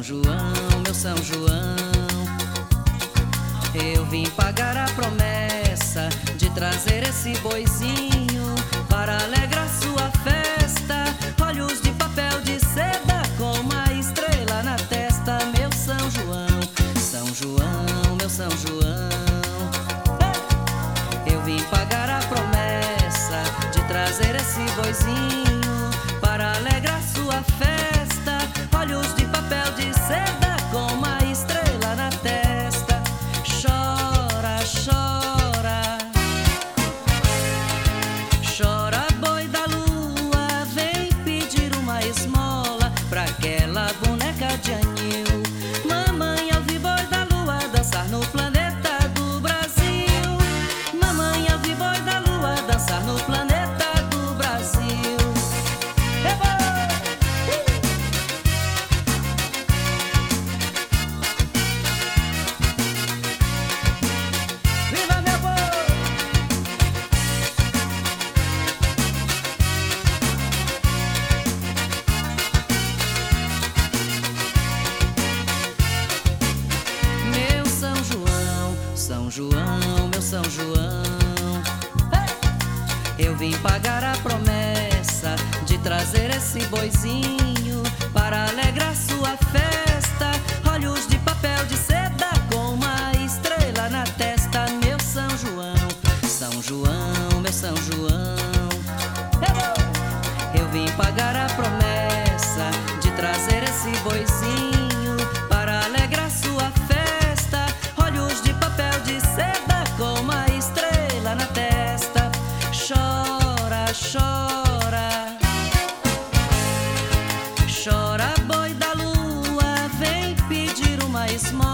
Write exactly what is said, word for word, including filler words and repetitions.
João, meu São João, eu vim pagar a promessa de trazer esse boizinho para alegrar sua festa. Olhos de papel de seda com uma estrela na testa. Meu São João, São João, meu São João, eu vim pagar a promessa de trazer esse boizinho para alegrar sua festa. Olhos de papel de seda com uma estrela na testa. Chora, chora, chora, boi da lua, vem pedir uma esmola pra aquela boneca de anil. Mamãe, eu vi boi da lua dançar no planeta do Brasil. Mamãe, eu vi boi da lua dançar no planeta do Brasil. Eba! Viva meu boi! Meu São João, São João, meu São João, eu vim pagar a promessa de trazer esse boizinho para alegrar sua festa. Olhos de papel de seda com uma estrela na testa. Meu São João, São João, meu São João, eu vim pagar a promessa de trazer esse boizinho para alegrar sua festa. Olhos de papel de seda com uma estrela na testa. Chora, chora, chora, boi da lua, vem pedir uma esmola